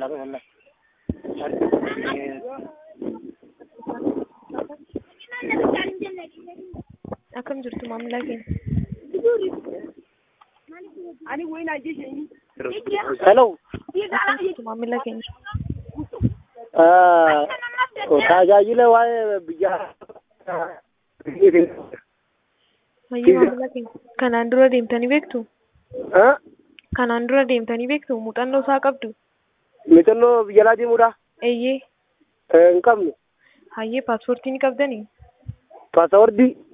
Akkam jirtu maamila keenya? Hello. Akkam jirtu maamila keenya? Tajaajila waa'ee biyyaa. Hayyee maamila keenya. Kanaan dura deemtanii beektu? Kanaan dura deemtanii beektu? Muuxannoo isaa qabdu? Muuxannoo biyya alaa deemuudha? Eeyyee. Hin qabnu. Hayyee paaspoortii ni qabdanii? Paasawoordii.